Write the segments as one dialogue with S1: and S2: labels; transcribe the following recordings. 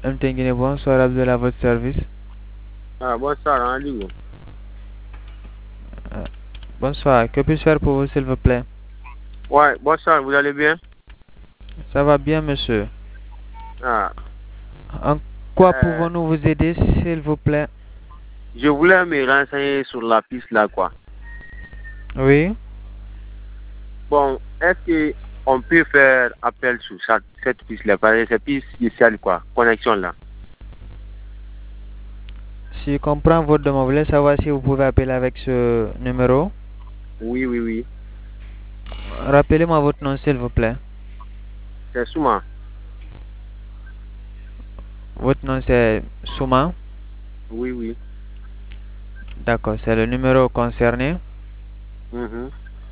S1: MT bonsoir Abdel à votre service.
S2: Ah, bonsoir, Ali.
S1: Euh, Bonsoir, que puis-je faire pour vous s'il vous plaît?
S2: Ouais, bonsoir, vous allez bien?
S1: Ça va bien monsieur.
S2: Ah,
S1: En quoi
S2: euh,
S1: pouvons-nous vous aider s'il vous plaît?
S2: je voulais me renseigner sur la piste là, quoi.
S1: Oui,
S2: Bon, est-ce que on peut faire appel sur cette piste là, parce que c'est piste spéciale, quoi, connexion là.
S1: si je comprends votre demande, vous voulez savoir si vous pouvez appeler avec ce numéro?
S2: Oui, oui, oui.
S1: Rappelez-moi votre nom s'il vous plaît.
S2: C'est souvent.
S1: Votre nom c'est Souma?
S2: Oui, oui.
S1: D'accord, c'est le numéro concerné?
S2: Mhm.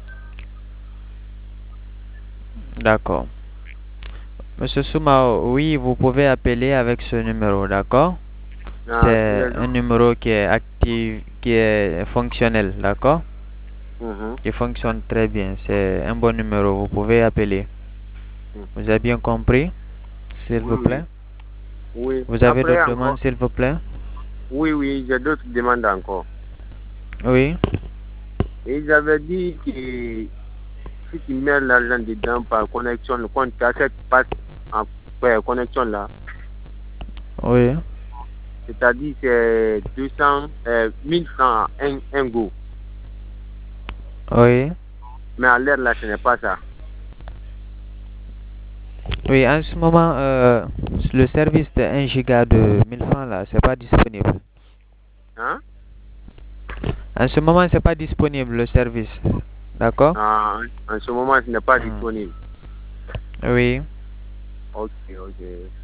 S1: D'accord. Monsieur Souma, oui, vous pouvez appeler avec ce numéro, d'accord?
S2: Ah,
S1: C'est
S2: très
S1: un
S2: bien.
S1: numéro qui est actif, qui est fonctionnel, d'accord?
S2: Mhm.
S1: Qui fonctionne très bien. C'est un bon numéro, vous pouvez appeler.
S2: Mhm.
S1: Vous avez bien compris, s'il
S2: Oui,
S1: vous
S2: oui.
S1: plaît?
S2: Oui.
S1: Vous avez
S2: Après
S1: d'autres
S2: encore.
S1: demandes, s'il vous plaît?
S2: Oui, oui, j'ai d'autres demandes encore.
S1: Oui,
S2: Et j'avais dit que si tu mets l'argent dedans par connexion, quand tu as cette passe en connexion là,
S1: oui,
S2: c'est-à-dire c'est 200, 1000 francs un go.
S1: oui.
S2: Mais à l'air là, ce n'est pas ça.
S1: Oui, en ce moment, le service de 1 giga de 1000 francs là, c'est pas disponible.
S2: Hein?
S1: En ce moment, c'est pas disponible le service. D'accord?
S2: Ah, en ce moment, ce n'est pas
S1: Hmm.
S2: disponible.
S1: Oui.
S2: Ok, ok.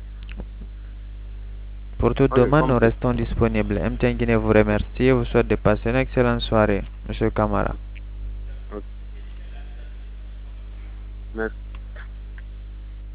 S1: Pour toute
S2: Ok,
S1: demande, nous
S2: compris.
S1: restons disponibles. MTN Guinée vous remercie et vous souhaite de passer une excellente soirée, Monsieur Kamara.
S2: Ok, merci.